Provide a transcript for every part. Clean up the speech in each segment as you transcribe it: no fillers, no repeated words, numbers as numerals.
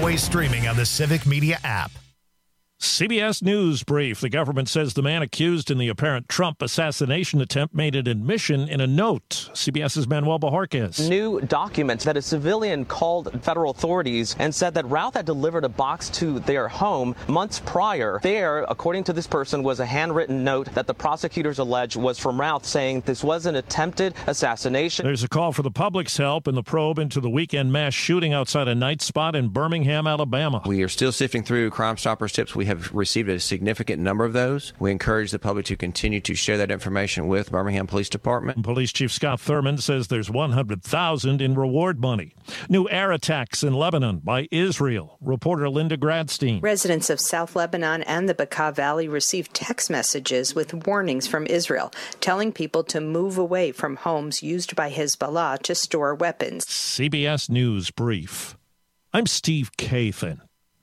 always streaming on the Civic Media app. CBS News brief. The government says the man accused in the apparent Trump assassination attempt made an admission in a note. CBS's Manuel Bojorquez. New documents that a civilian called federal authorities and said that Routh had delivered a box to their home months prior. There, according to this person, was a handwritten note that the prosecutors allege was from Routh saying this was an attempted assassination. There's a call for the public's help in the probe into the weekend mass shooting outside a night spot in Birmingham, Alabama. We are still sifting through Crime Stoppers tips. We have received a significant number of those. We encourage the public to continue to share that information with Birmingham Police Department. Police Chief Scott Thurman says there's $100,000 in reward money. New air attacks in Lebanon by Israel. Reporter Linda Gradstein. Residents of South Lebanon and the Bekaa Valley received text messages with warnings from Israel, telling people to move away from homes used by Hezbollah to store weapons. CBS News Brief. I'm Steve Kathan.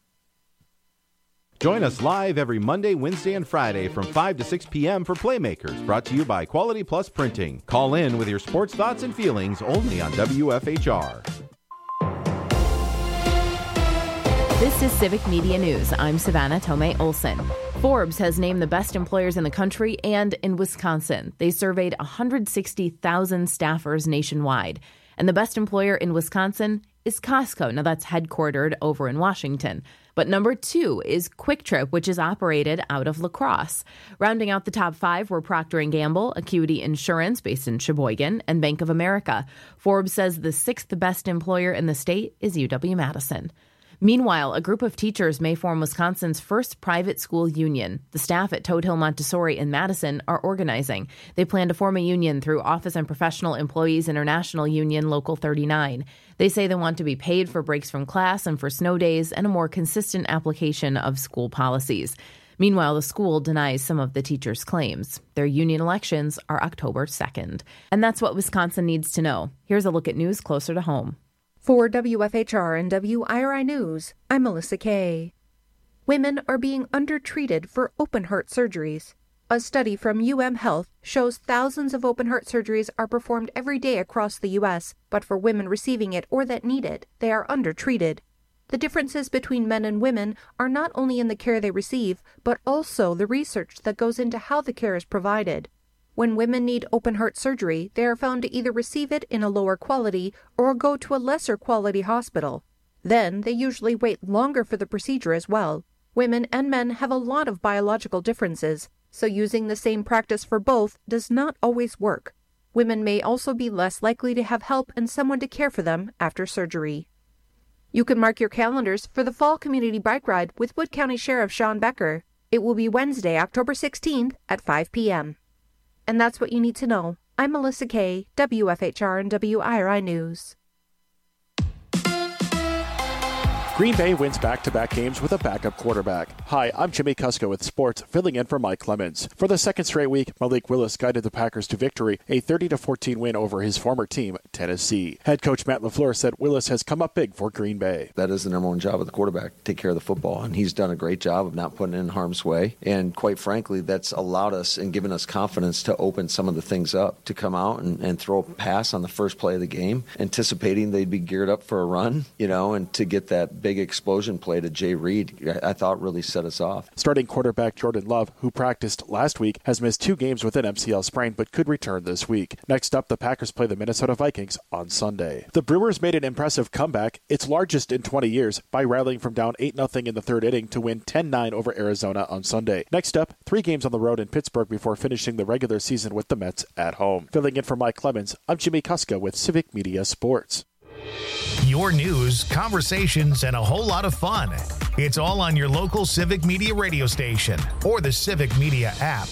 Join us live every Monday, Wednesday, and Friday from 5 to 6 p.m. for Playmakers, brought to you by Quality Plus Printing. Call in with your sports thoughts and feelings only on WFHR. This is Civic Media News. I'm Savannah Tomei Olson. Forbes has named the best employers in the country and in Wisconsin. They surveyed 160,000 staffers nationwide. And the best employer in Wisconsin is Costco. Now, that's headquartered over in Washington. But number 2 is Quick Trip, which is operated out of La Crosse. Rounding out the top 5 were Procter & Gamble, Acuity Insurance, based in Sheboygan, and Bank of America. Forbes says the 6th best employer in the state is UW-Madison. Meanwhile, a group of teachers may form Wisconsin's first private school union. The staff at Toad Hill Montessori in Madison are organizing. They plan to form a union through Office and Professional Employees International Union Local 39. They say they want to be paid for breaks from class and for snow days and a more consistent application of school policies. Meanwhile, the school denies some of the teachers' claims. Their union elections are October 2nd. And that's what Wisconsin needs to know. Here's a look at news closer to home. For WFHR and WIRI News, I'm Melissa Kay. Women are being undertreated for open heart surgeries. A study from UM Health shows thousands of open heart surgeries are performed every day across the U.S., but for women receiving it or that need it, they are undertreated. The differences between men and women are not only in the care they receive, but also the research that goes into how the care is provided. When women need open heart surgery, they are found to either receive it in a lower quality or go to a lesser quality hospital. Then they usually wait longer for the procedure as well. Women and men have a lot of biological differences, so using the same practice for both does not always work. Women may also be less likely to have help and someone to care for them after surgery. You can mark your calendars for the Fall Community Bike Ride with Wood County Sheriff Sean Becker. It will be Wednesday, October 16th at 5 p.m. And that's what you need to know. I'm Melissa Kay, WFHR and WIRI News. Green Bay wins back-to-back games with a backup quarterback. Hi, I'm Jimmy Kusko with Sports, filling in for Mike Clemens. For the second straight week, Malik Willis guided the Packers to victory, a 30-14 win over his former team, Tennessee. Head coach Matt LaFleur said Willis has come up big for Green Bay. That is the number one job of the quarterback, take care of the football, and he's done a great job of not putting it in harm's way. And quite frankly, that's allowed us and given us confidence to open some of the things up, to come out and throw a pass on the first play of the game, anticipating they'd be geared up for a run, and to get that big explosion play to Jay Reed, I thought really set us off. Starting quarterback Jordan Love, who practiced last week, has missed 2 games with an MCL sprain but could return this week. Next up, the Packers play the Minnesota Vikings on Sunday. The Brewers made an impressive comeback, its largest in 20 years, by rallying from down 8-0 in the third inning to win 10-9 over Arizona on Sunday. Next up, 3 games on the road in Pittsburgh before finishing the regular season with the Mets at home. Filling in for Mike Clemens, I'm Jimmy Kuska with Civic Media Sports. Your news, conversations, and a whole lot of fun. It's all on your local Civic Media radio station or the Civic Media app.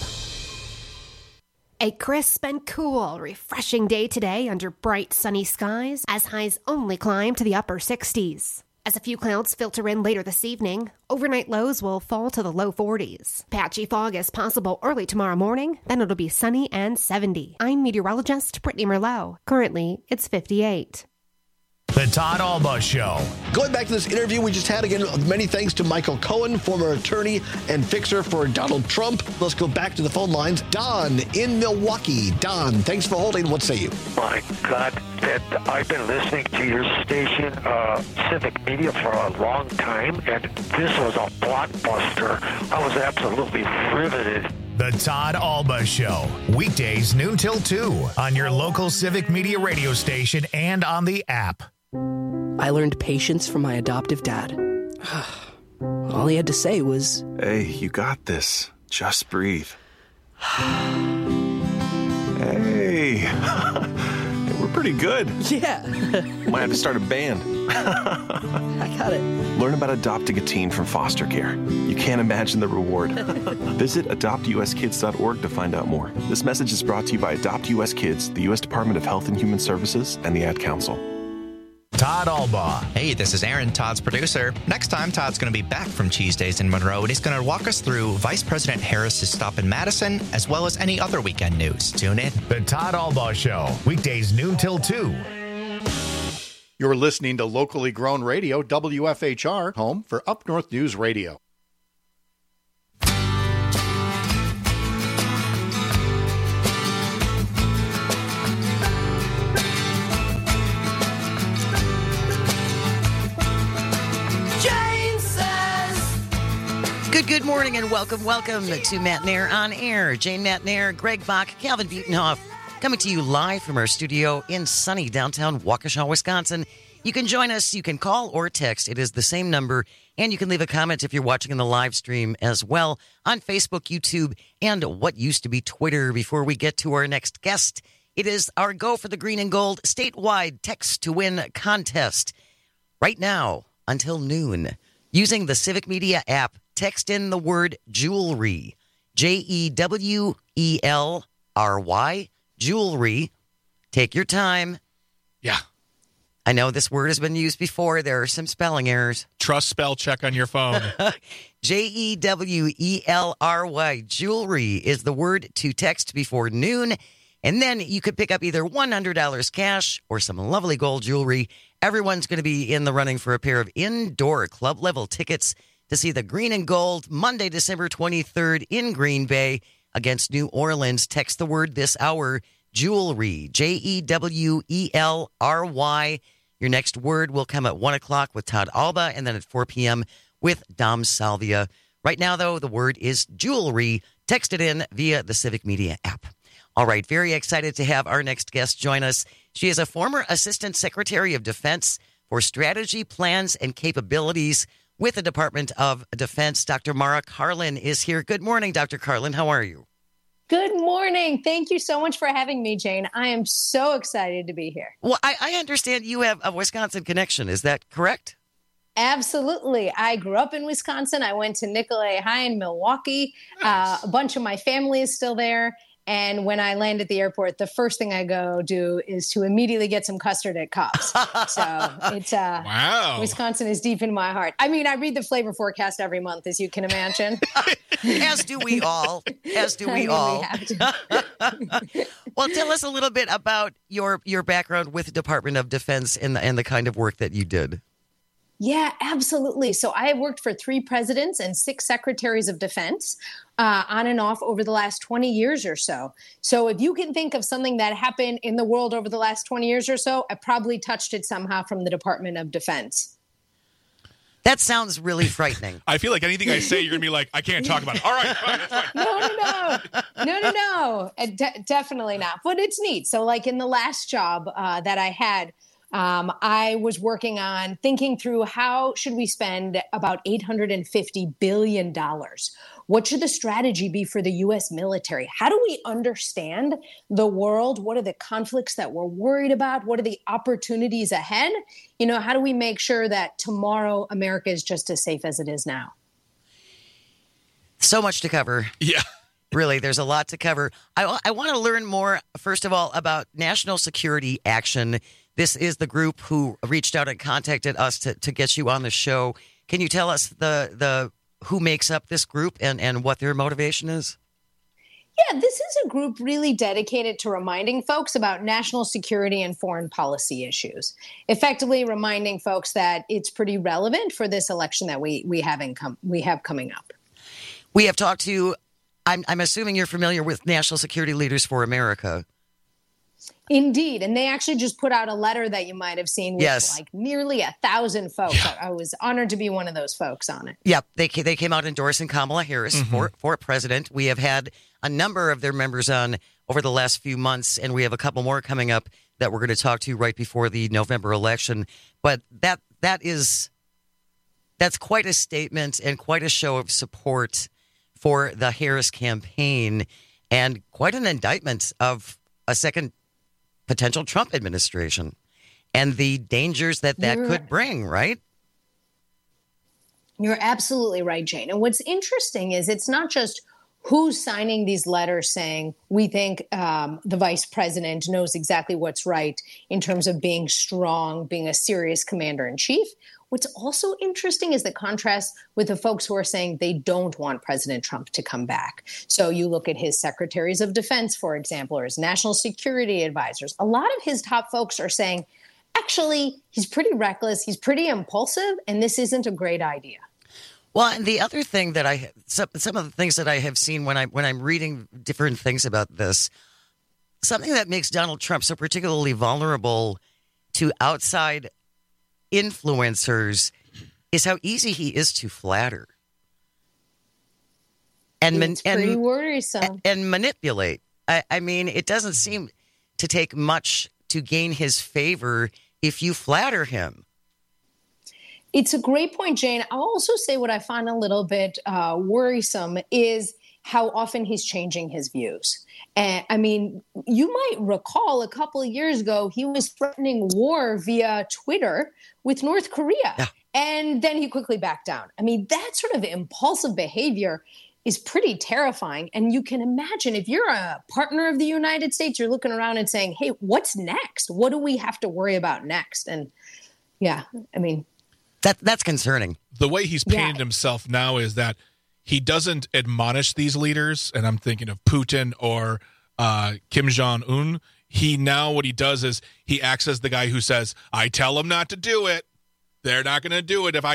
A crisp and cool, refreshing day today under bright, sunny skies as highs only climb to the upper 60s. As a few clouds filter in later this evening, overnight lows will fall to the low 40s. Patchy fog is possible early tomorrow morning, then it'll be sunny and 70. I'm meteorologist Brittany Merlot. Currently, it's 58. The The Todd Alba Show. Going back to this interview we just had, again, many thanks to Michael Cohen, former attorney and fixer for Donald Trump. Let's go back to the phone lines. Don in Milwaukee. Don, thanks for holding. What say you? My God, I've been listening to your station, Civic Media, for a long time, and this was a blockbuster. I was absolutely riveted. The Todd Alba Show. Weekdays noon till 2 on your local Civic Media radio station and on the app. I learned patience from my adoptive dad. All he had to say was, "Hey, you got this. Just breathe." Hey, we're pretty good. Yeah. Might have to start a band. I got it. Learn about adopting a teen from foster care. You can't imagine the reward. Visit adoptuskids.org to find out more. This message is brought to you by Adopt US Kids, the U.S. Department of Health and Human Services, and the Ad Council. Todd Alba. Hey, this is Aaron, Todd's producer. Next time, Todd's going to be back from Cheese Days in Monroe, and he's going to walk us through Vice President Harris's stop in Madison, as well as any other weekend news. Tune in. The Todd Alba Show. Weekdays noon till 2. You're listening to locally grown radio, WFHR, home for Up North News Radio. Good morning and welcome to Matt Nair on Air. Jane Matt Nair, Greg Bach, Calvin Butenhoff, coming to you live from our studio in sunny downtown Waukesha, Wisconsin. You can join us, you can call or text. It is the same number, and you can leave a comment if you're watching in the live stream as well on Facebook, YouTube, and what used to be Twitter. Before we get to our next guest, it is our Go for the Green and Gold statewide text to win contest. Right now, until noon, using the Civic Media app, text in the word jewelry, Jewelry, jewelry. Take your time. Yeah. I know this word has been used before. There are some spelling errors. Trust spell check on your phone. Jewelry. Jewelry is the word to text before noon. And then you could pick up either $100 cash or some lovely gold jewelry. Everyone's going to be in the running for a pair of indoor club level tickets to see the Green and Gold Monday, December 23rd in Green Bay against New Orleans. Text the word this hour, jewelry, Jewelry. Your next word will come at 1 o'clock with Todd Alba and then at 4 p.m. with Dom Salvia. Right now, though, the word is jewelry. Text it in via the Civic Media app. All right, very excited to have our next guest join us. She is a former Assistant Secretary of Defense for Strategy, Plans, and Capabilities with the Department of Defense. Dr. Mara Karlin is here. Good morning, Dr. Karlin. How are you? Good morning. Thank you so much for having me, Jane. I am so excited to be here. Well, I understand you have a Wisconsin connection. Is that correct? Absolutely. I grew up in Wisconsin. I went to Nicolet High in Milwaukee. Nice. A bunch of my family is still there. And when I land at the airport, the first thing I go do is to immediately get some custard at Cops. So it's wow. Wisconsin is deep in my heart. I mean, I read the flavor forecast every month, as you can imagine. As do we all. As do we all. We have to. Well, tell us a little bit about your background with the Department of Defense and the kind of work that you did. Yeah, absolutely. So I have worked for 3 presidents and 6 secretaries of defense on and off over the last 20 years or so. So if you can think of something that happened in the world over the last 20 years or so, I probably touched it somehow from the Department of Defense. That sounds really frightening. I feel like anything I say, you're going to be like, I can't talk about it. All right, fine, that's fine. No. Definitely not. But it's neat. So like in the last job that I had, I was working on thinking through how should we spend about $850 billion? What should the strategy be for the U.S. military? How do we understand the world? What are the conflicts that we're worried about? What are the opportunities ahead? You know, how do we make sure that tomorrow America is just as safe as it is now? So much to cover. Yeah. Really, there's a lot to cover. I want to learn more, first of all, about National Security Action. This is the group who reached out and contacted us to get you on the show. Can you tell us the who makes up this group and what their motivation is? Yeah, this is a group really dedicated to reminding folks about national security and foreign policy issues, effectively reminding folks that it's pretty relevant for this election that we have coming up. We have talked to, I'm assuming you're familiar with National Security Leaders for America. Indeed. And they actually just put out a letter that you might have seen with like nearly 1,000 folks. Yeah. I was honored to be one of those folks on it. Yep. They came out endorsing Kamala Harris for president. We have had a number of their members on over the last few months, and we have a couple more coming up that we're going to talk to right before the November election. But that's quite a statement and quite a show of support for the Harris campaign, and quite an indictment of a second potential Trump administration and the dangers that could bring, right? You're absolutely right, Jane. And what's interesting is it's not just who's signing these letters saying we think the vice president knows exactly what's right in terms of being strong, being a serious commander in chief. What's also interesting is the contrast with the folks who are saying they don't want President Trump to come back. So you look at his secretaries of defense, for example, or his national security advisors. A lot of his top folks are saying, actually, he's pretty reckless, he's pretty impulsive, and this isn't a great idea. Well, and the other thing that some of the things that I have seen when I'm reading different things about this, something that makes Donald Trump so particularly vulnerable to outside influencers is how easy he is to flatter and pretty worrisome and manipulate. I mean, it doesn't seem to take much to gain his favor if you flatter him. It's a great point, Jane. I'll also say what I find a little bit worrisome is how often he's changing his views. And I mean, you might recall a couple of years ago, he was threatening war via Twitter with North Korea. Yeah. And then he quickly backed down. I mean, that sort of impulsive behavior is pretty terrifying. And you can imagine if you're a partner of the United States, you're looking around and saying, hey, what's next? What do we have to worry about next? And yeah, I mean, that's concerning. The way he's painted himself now is that he doesn't admonish these leaders, and I'm thinking of Putin or Kim Jong-un. What he does is he acts as the guy who says, I tell them not to do it. They're not going to do it.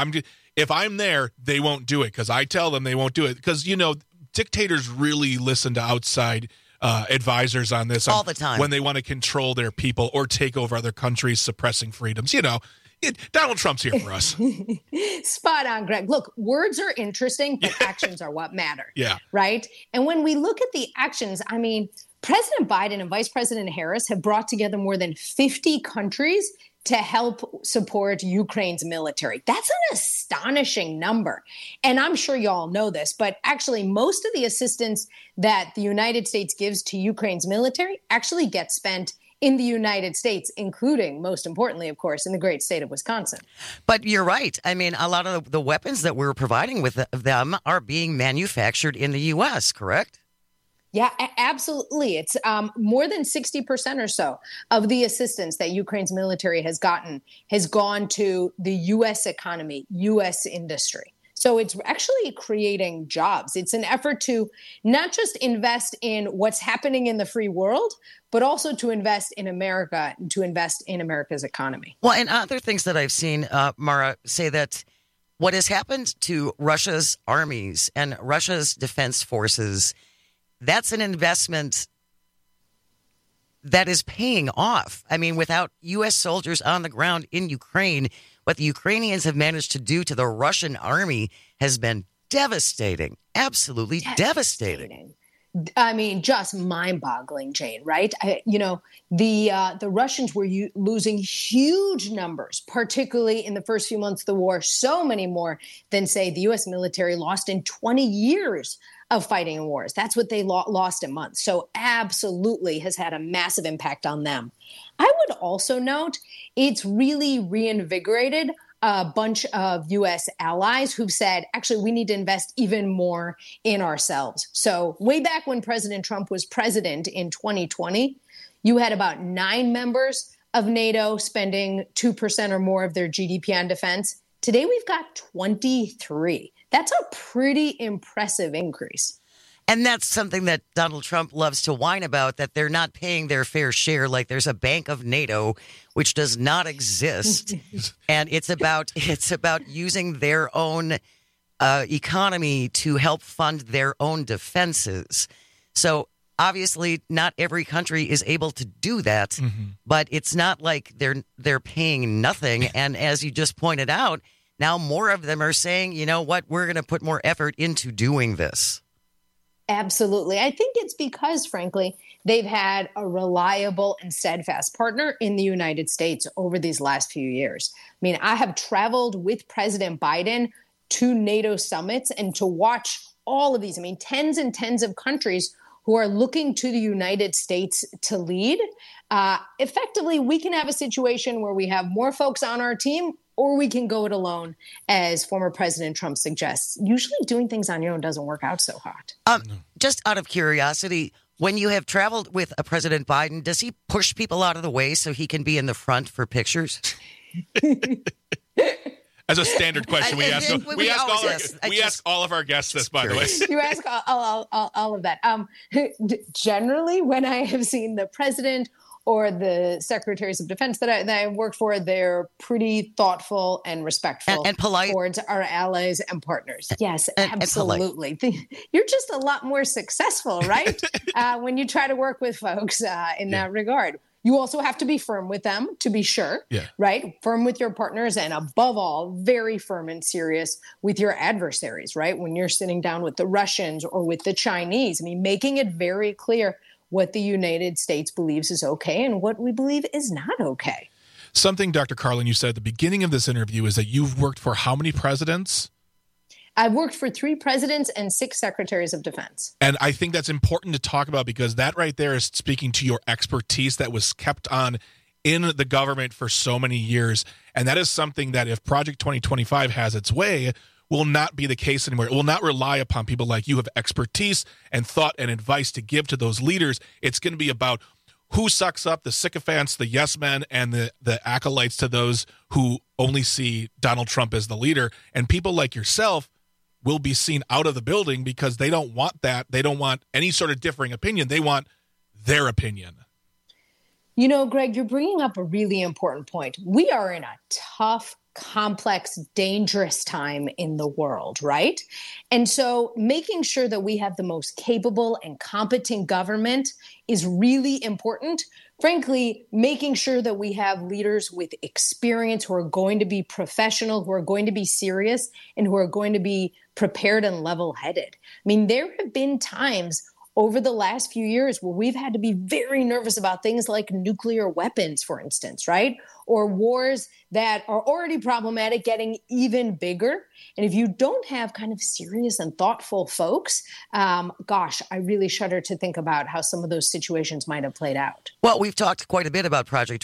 If I'm there, they won't do it because I tell them they won't do it. Because, dictators really listen to outside advisors on this all the time when they want to control their people or take over other countries, suppressing freedoms. Donald Trump's here for us. Spot on, Greg. Look, words are interesting, but actions are what matter. Yeah. Right? And when we look at the actions, I mean, President Biden and Vice President Harris have brought together more than 50 countries to help support Ukraine's military. That's an astonishing number. And I'm sure you all know this, but actually most of the assistance that the United States gives to Ukraine's military actually gets spent in the United States, including, most importantly, of course, in the great state of Wisconsin. But you're right. I mean, a lot of the weapons that we're providing with them are being manufactured in the U.S., correct? Yeah, absolutely. It's more than 60% or so of the assistance that Ukraine's military has gotten has gone to the U.S. economy, U.S. industry. So it's actually creating jobs. It's an effort to not just invest in what's happening in the free world, but also to invest in America and to invest in America's economy. Well, and other things that I've seen, Mara, say that what has happened to Russia's armies and Russia's defense forces, that's an investment that is paying off. I mean, without U.S. soldiers on the ground in Ukraine, what the Ukrainians have managed to do to the Russian army has been devastating, absolutely devastating. I mean, just mind-boggling, Jane, right? The Russians were losing huge numbers, particularly in the first few months of the war, so many more than, say, the U.S. military lost in 20 years of fighting in wars. That's what they lost in months. So absolutely has had a massive impact on them. I would also note it's really reinvigorated a bunch of U.S. allies who've said, actually, we need to invest even more in ourselves. So way back when President Trump was president in 2020, you had about 9 members of NATO spending 2% or more of their GDP on defense. Today, we've got 23. That's a pretty impressive increase. And that's something that Donald Trump loves to whine about, that they're not paying their fair share. Like there's a bank of NATO, which does not exist. And it's about using their own economy to help fund their own defenses. So obviously not every country is able to do that, but it's not like they're paying nothing. And as you just pointed out, now more of them are saying, you know what, we're going to put more effort into doing this. Absolutely. I think it's because, frankly, they've had a reliable and steadfast partner in the United States over these last few years. I mean, I have traveled with President Biden to NATO summits and to watch all of these. I mean, tens and tens of countries who are looking to the United States to lead. Effectively, we can have a situation where we have more folks on our team, or we can go it alone, as former President Trump suggests. Usually doing things on your own doesn't work out so hot. Just out of curiosity, when you have traveled with a President Biden, does he push people out of the way so he can be in the front for pictures? As a standard question, we ask all of our guests this, by the way. You ask all of that. Generally, when I have seen the president or the secretaries of defense that I worked for, they're pretty thoughtful and respectful and polite towards our allies and partners. Yes, and absolutely. You're just a lot more successful, right? When you try to work with folks in that regard. You also have to be firm with them, to be sure, right? Firm with your partners, and above all, very firm and serious with your adversaries, right? When you're sitting down with the Russians or with the Chinese, I mean, making it very clear what the United States believes is okay and what we believe is not okay. Something, Dr. Carlin, you said at the beginning of this interview is that you've worked for how many presidents? I've worked for 3 presidents and 6 secretaries of defense. And I think that's important to talk about, because that right there is speaking to your expertise that was kept on in the government for so many years. And that is something that if Project 2025 has its way, will not be the case anymore. It will not rely upon people like you have expertise and thought and advice to give to those leaders. It's going to be about who sucks up the sycophants, the yes men, and the acolytes to those who only see Donald Trump as the leader. And people like yourself will be seen out of the building because they don't want that. They don't want any sort of differing opinion. They want their opinion. You know, Greg, you're bringing up a really important point. We are in a tough, complex, dangerous time in the world, right? And so making sure that we have the most capable and competent government is really important. Frankly, making sure that we have leaders with experience who are going to be professional, who are going to be serious, and who are going to be prepared and level-headed. I mean, there have been times over the last few years where we've had to be very nervous about things like nuclear weapons, for instance, right? Or wars that are already problematic getting even bigger. And if you don't have kind of serious and thoughtful folks, gosh, I really shudder to think about how some of those situations might have played out. Well, we've talked quite a bit about Project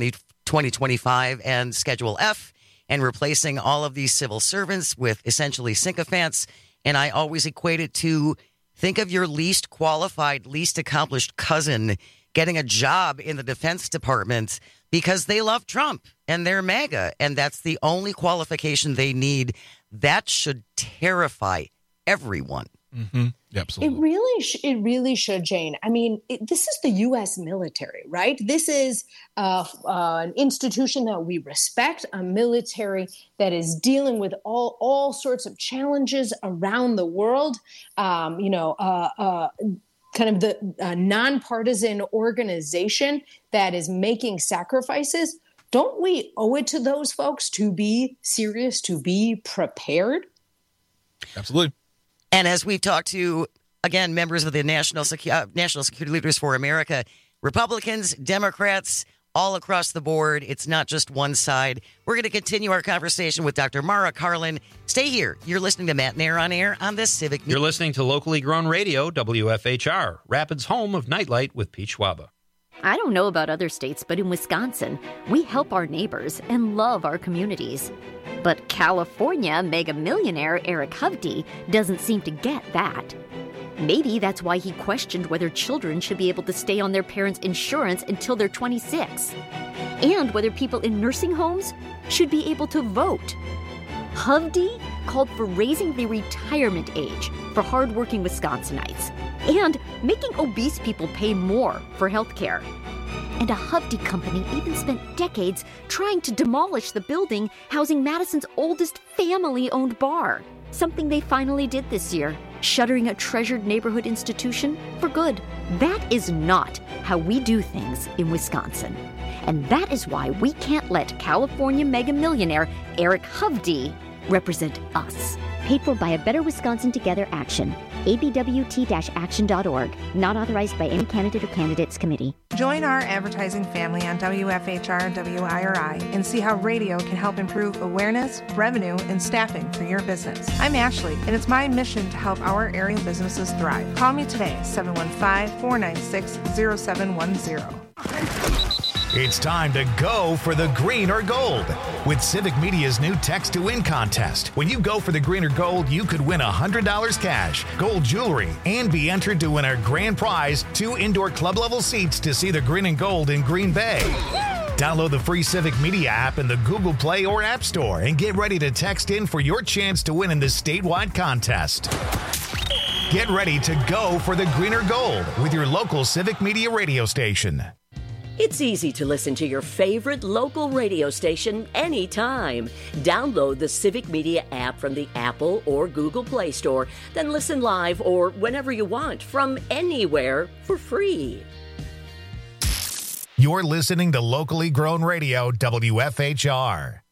2025 and Schedule F and replacing all of these civil servants with essentially sycophants. And I always equate it to think of your least qualified, least accomplished cousin getting a job in the Defense Department because they love Trump and they're MAGA, and that's the only qualification they need. That should terrify everyone. Mm-hmm. Absolutely. It really should, Jane. I mean, this is the U.S. military, right? This is an institution that we respect, a military that is dealing with all sorts of challenges around the world. Kind of the nonpartisan organization that is making sacrifices. Don't we owe it to those folks to be serious, to be prepared? Absolutely. And as we've talked to, again, members of the National Security Leaders for America, Republicans, Democrats, all across the board, it's not just one side. We're going to continue our conversation with Dr. Mara Karlin. Stay here. You're listening to Matt Nair on Air on the Civic. You're listening to locally grown radio, WFHR, Rapids' home of Nightlight with Pete Schwaba. I don't know about other states, but in Wisconsin, we help our neighbors and love our communities. But California mega millionaire Eric Hovde doesn't seem to get that. Maybe that's why he questioned whether children should be able to stay on their parents' insurance until they're 26, and whether people in nursing homes should be able to vote. Hovde called for raising the retirement age for hardworking Wisconsinites and making obese people pay more for health care. And a Hovde company even spent decades trying to demolish the building housing Madison's oldest family-owned bar. Something they finally did this year, shuttering a treasured neighborhood institution for good. That is not how we do things in Wisconsin. And that is why we can't let California mega millionaire Eric Hovde represent us. Paid for by a Better Wisconsin Together action. abwt-action.org. Not authorized by any candidate or candidates committee. Join our advertising family on WFHR and WIRI and see how radio can help improve awareness, revenue, and staffing for your business. I'm Ashley, and it's my mission to help our area businesses thrive. Call me today, 715-496-0710. It's time to go for the green or gold with Civic Media's new Text to Win contest. When you go for the green or gold, you could win $100 cash, gold jewelry, and be entered to win our grand prize, 2 indoor club-level seats to see the green and gold in Green Bay. Download the free Civic Media app in the Google Play or App Store and get ready to text in for your chance to win in this statewide contest. Get ready to go for the green or gold with your local Civic Media radio station. It's easy to listen to your favorite local radio station anytime. Download the Civic Media app from the Apple or Google Play Store, then listen live or whenever you want from anywhere for free. You're listening to locally grown radio, WFHR.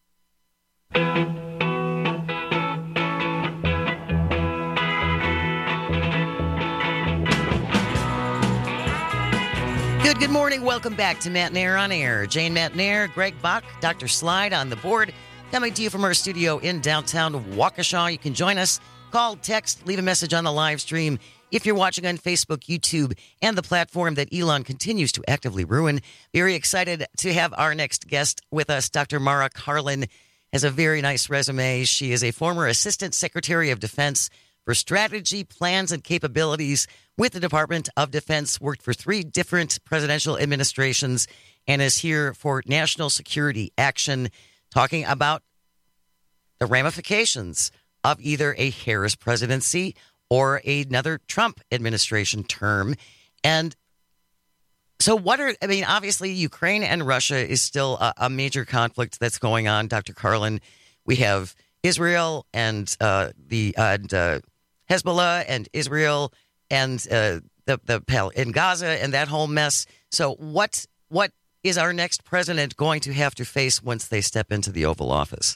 Good morning. Welcome back to Matnair on Air. Jane Matnair, Greg Bach, Dr. Slide on the board. Coming to you from our studio in downtown Waukesha. You can join us, call, text, leave a message on the live stream. If you're watching on Facebook, YouTube, and the platform that Elon continues to actively ruin, very excited to have our next guest with us. Dr. Mara Karlin has a very nice resume. She is a former Assistant Secretary of Defense for Strategy, Plans, and Capabilities with the Department of Defense, worked for 3 different presidential administrations, and is here for national security action, talking about the ramifications of either a Harris presidency or another Trump administration term. And so obviously Ukraine and Russia is still a major conflict that's going on, Dr. Karlin. We have Israel and Hezbollah and Israel and in Gaza and that whole mess. So what is our next president going to have to face once they step into the Oval Office?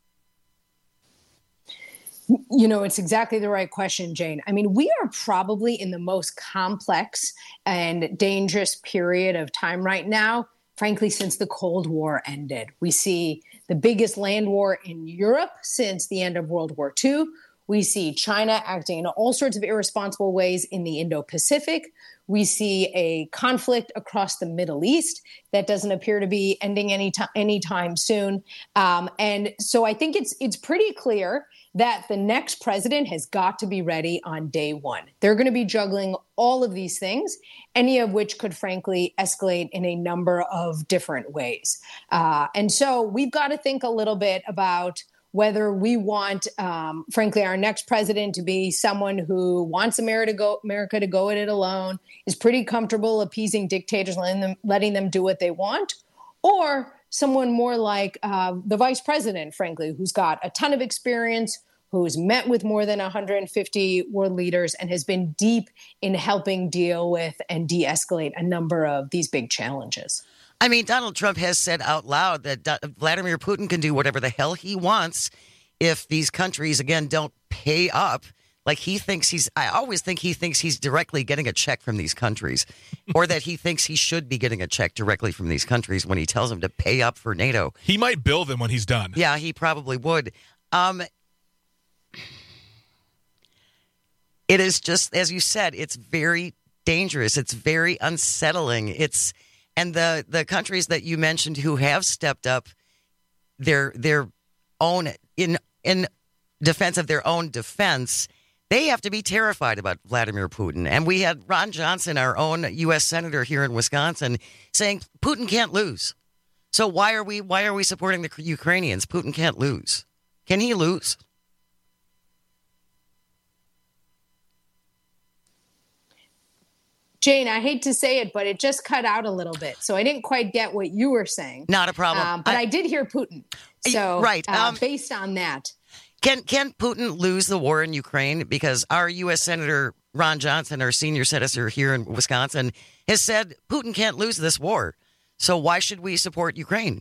You know, it's exactly the right question, Jane. I mean, we are probably in the most complex and dangerous period of time right now, frankly, since the Cold War ended. We see the biggest land war in Europe since the end of World War II. We see China acting in all sorts of irresponsible ways in the Indo-Pacific. We see a conflict across the Middle East that doesn't appear to be ending anytime soon. And so I think it's pretty clear that the next president has got to be ready on day one. They're going to be juggling all of these things, any of which could frankly escalate in a number of different ways. And so we've got to think a little bit about whether we want, frankly, our next president to be someone who wants America to go at it alone, is pretty comfortable appeasing dictators, letting them do what they want, or someone more like the vice president, frankly, who's got a ton of experience, who's met with more than 150 world leaders and has been deep in helping deal with and de-escalate a number of these big challenges. I mean, Donald Trump has said out loud that Vladimir Putin can do whatever the hell he wants if these countries, again, don't pay up. Like I always think he thinks he's directly getting a check from these countries, or that he thinks he should be getting a check directly from these countries when he tells them to pay up for NATO. He might bill them when he's done. Yeah, he probably would. It is just, as you said, it's very dangerous. It's very unsettling. And the countries that you mentioned who have stepped up their own in defense of their own defense, they have to be terrified about Vladimir Putin. And we had Ron Johnson, our own U.S. Senator here in Wisconsin, saying Putin can't lose. So why are we supporting the Ukrainians? Putin can't lose. Can he lose? Jane, I hate to say it, but it just cut out a little bit. So I didn't quite get what you were saying. Not a problem. But I did hear Putin. So right. Based on that. Can Putin lose the war in Ukraine? Because our U.S. Senator Ron Johnson, our senior senator here in Wisconsin, has said Putin can't lose this war. So why should we support Ukraine?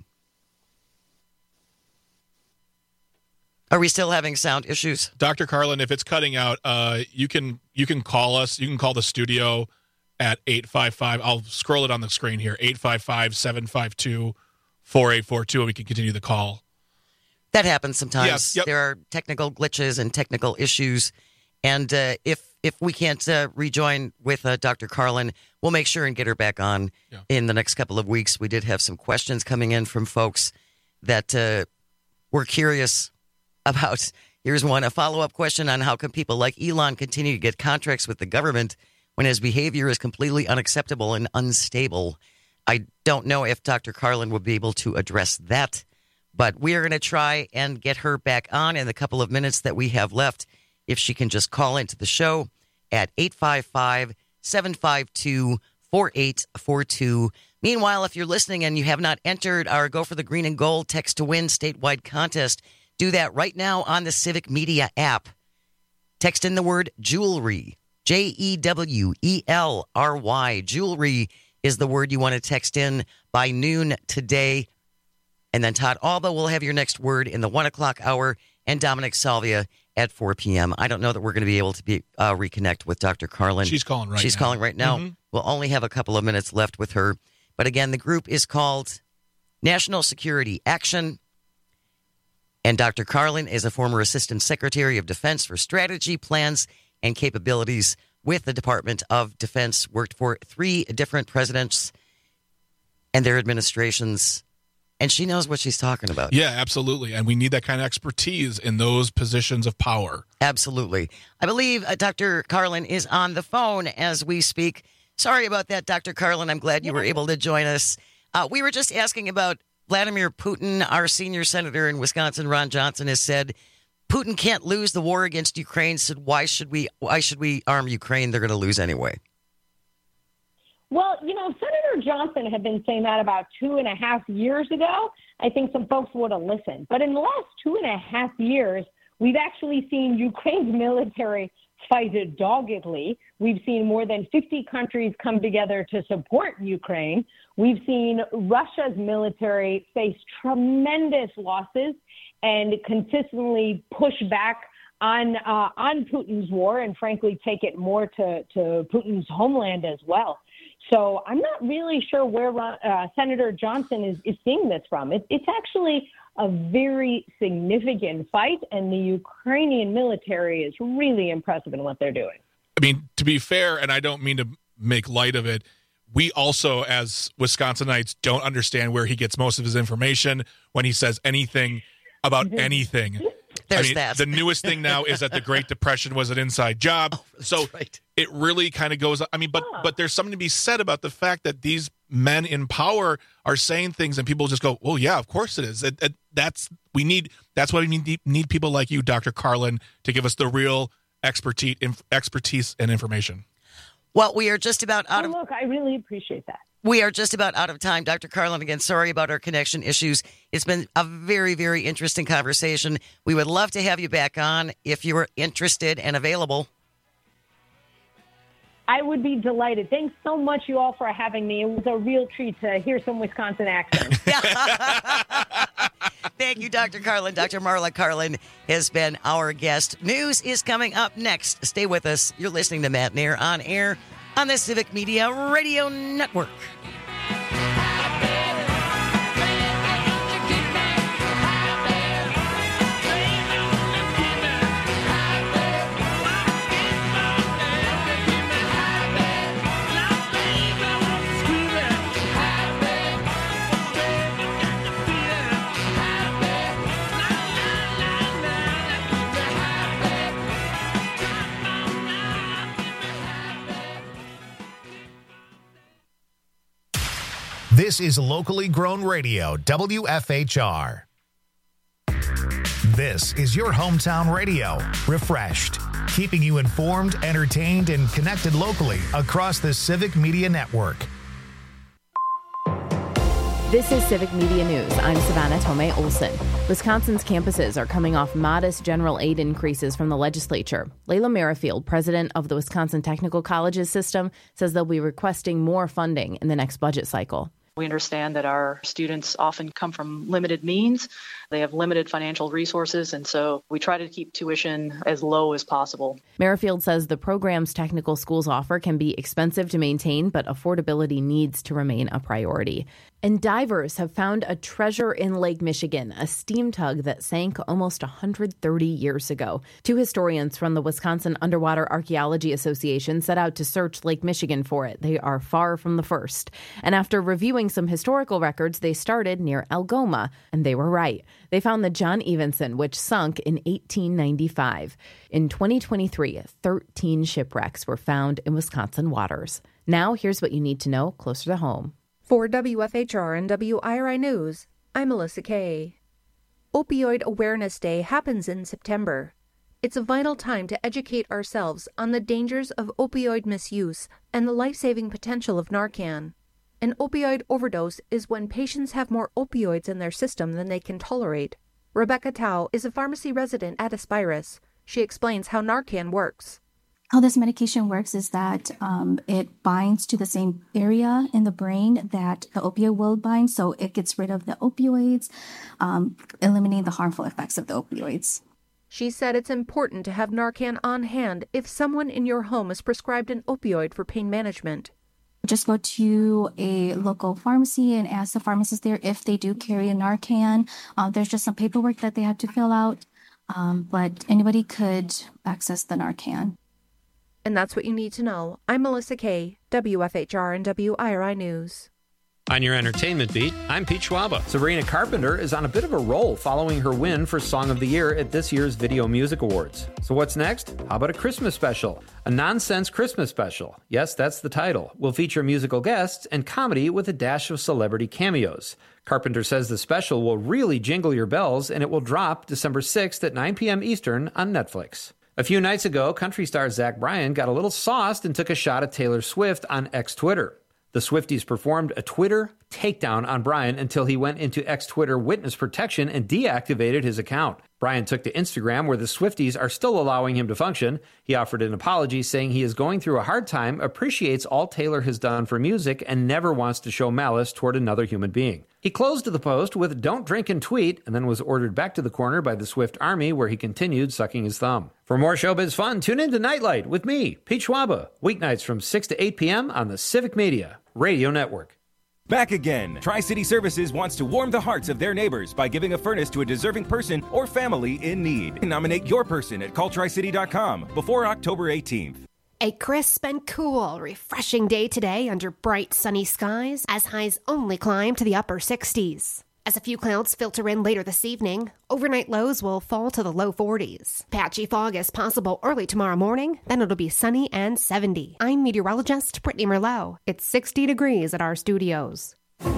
Are we still having sound issues? Dr. Carlin, if it's cutting out, you can call us. You can call the studio at 855. I'll scroll it on the screen here. 855-752-4842, and we can continue the call. That happens sometimes. Yes, yep. There are technical glitches and technical issues. And if we can't rejoin with Dr. Carlin, we'll make sure and get her back on in the next couple of weeks. We did have some questions coming in from folks that were curious about. Here's one, a follow-up question on how can people like Elon continue to get contracts with the government when his behavior is completely unacceptable and unstable. I don't know if Dr. Carlin will be able to address that, but we are going to try and get her back on in the couple of minutes that we have left. If she can just call into the show at 855-752-4842. Meanwhile, if you're listening and you have not entered our Go for the Green and Gold Text to Win statewide contest, do that right now on the Civic Media app. Text in the word jewelry, Jewelry. Jewelry is the word you want to text in by noon today. And then Todd Alba will have your next word in the 1 o'clock hour, and Dominic Salvia at 4 p.m. I don't know that we're going to be able to reconnect with Dr. Carlin. She's calling right now. She's calling right now. Mm-hmm. We'll only have a couple of minutes left with her. But again, the group is called National Security Action. And Dr. Carlin is a former Assistant Secretary of Defense for Strategy, Plans, and Capabilities with the Department of Defense. Worked for 3 different presidents and their administrations. And she knows what she's talking about. Yeah, absolutely. And we need that kind of expertise in those positions of power. Absolutely. I believe Dr. Carlin is on the phone as we speak. Sorry about that, Dr. Carlin. I'm glad you were able to join us. We were just asking about Vladimir Putin. Our senior senator in Wisconsin, Ron Johnson, has said Putin can't lose the war against Ukraine. Said, why should we arm Ukraine? They're going to lose anyway. Well, Senator Johnson had been saying that about 2.5 years ago. I think some folks would have listened. But in the last 2.5 years, we've actually seen Ukraine's military fight doggedly. We've seen more than 50 countries come together to support Ukraine. We've seen Russia's military face tremendous losses and consistently push back on Putin's war and, frankly, take it more to Putin's homeland as well. So I'm not really sure where Senator Johnson is seeing this from. It's actually a very significant fight, and the Ukrainian military is really impressive in what they're doing. I mean, to be fair, and I don't mean to make light of it, we also, as Wisconsinites, don't understand where he gets most of his information when he says anything about anything. There's that. The newest thing now is that the Great Depression was an inside job. So right. It really kind of goes, but there's something to be said about the fact that these men in power are saying things and people just go, well, yeah, of course it is. That's why we need people like you, Dr. Carlin, to give us the real expertise and information. Well, we are just about out of... Look, I really appreciate that. We are just about out of time. Dr. Carlin, again, sorry about our connection issues. It's been a very, very interesting conversation. We would love to have you back on if you were interested and available. I would be delighted. Thanks so much, you all, for having me. It was a real treat to hear some Wisconsin accent. Thank you, Dr. Carlin. Dr. Marla Carlin has been our guest. News is coming up next. Stay with us. You're listening to Matt Nair on air on the Civic Media Radio Network. This is locally grown radio, WFHR. This is your hometown radio, Refreshed, keeping you informed, entertained, and connected locally across the Civic Media Network. This is Civic Media News. I'm Savannah Tomei Olson. Wisconsin's campuses are coming off modest general aid increases from the legislature. Layla Merrifield, president of the Wisconsin Technical Colleges system, says they'll be requesting more funding in the next budget cycle. We understand that our students often come from limited means. They have limited financial resources, and so we try to keep tuition as low as possible. Merrifield says the programs technical schools offer can be expensive to maintain, but affordability needs to remain a priority. And divers have found a treasure in Lake Michigan, a steam tug that sank almost 130 years ago. Two historians from the Wisconsin Underwater Archaeology Association set out to search Lake Michigan for it. They are far from the first. And after reviewing some historical records, they started near Algoma, and they were right. They found the John Evenson, which sunk in 1895. In 2023, 13 shipwrecks were found in Wisconsin waters. Now, here's what you need to know closer to home. For WFHR and WIRI News, I'm Melissa Kay. Opioid Awareness Day happens in September. It's a vital time to educate ourselves on the dangers of opioid misuse and the life-saving potential of Narcan. An opioid overdose is when patients have more opioids in their system than they can tolerate. Rebecca Tao is a pharmacy resident at Aspirus. She explains how Narcan works. How this medication works is that it binds to the same area in the brain that the opioid will bind, so it gets rid of the opioids, eliminating the harmful effects of the opioids. She said it's important to have Narcan on hand if someone in your home is prescribed an opioid for pain management. Just go to a local pharmacy and ask the pharmacist there if they do carry a Narcan. There's just some paperwork that they have to fill out, but anybody could access the Narcan. And that's what you need to know. I'm Melissa Kay, WFHR and WIRI News. On your entertainment beat, I'm Pete Schwaba. Sabrina Carpenter is on a bit of a roll following her win for Song of the Year at this year's Video Music Awards. So what's next? How about a Christmas special? A nonsense Christmas special. Yes, that's the title. Will feature musical guests and comedy with a dash of celebrity cameos. Carpenter says the special will really jingle your bells, and it will drop December 6th at 9 p.m. Eastern on Netflix. A few nights ago, country star Zach Bryan got a little sauced and took a shot at Taylor Swift on X-Twitter. The Swifties performed a Twitter takedown on Bryan until he went into X-Twitter witness protection and deactivated his account. Bryan took to Instagram, where the Swifties are still allowing him to function. He offered an apology, saying he is going through a hard time, appreciates all Taylor has done for music, and never wants to show malice toward another human being. He closed the post with "Don't drink and tweet," and then was ordered back to the corner by the Swift Army, where he continued sucking his thumb. For more showbiz fun, tune in to Nightlight with me, Pete Schwaba, weeknights from 6 to 8 p.m. on the Civic Media Radio Network. Back again. Tri-City Services wants to warm the hearts of their neighbors by giving a furnace to a deserving person or family in need. Nominate your person at calltricity.com before October 18th. A crisp and cool, refreshing day today under bright sunny skies as highs only climb to the upper 60s. As a few clouds filter in later this evening, overnight lows will fall to the low 40s. Patchy fog is possible early tomorrow morning, then it'll be sunny and 70. I'm meteorologist Brittany Merlot. It's 60 degrees at our studios.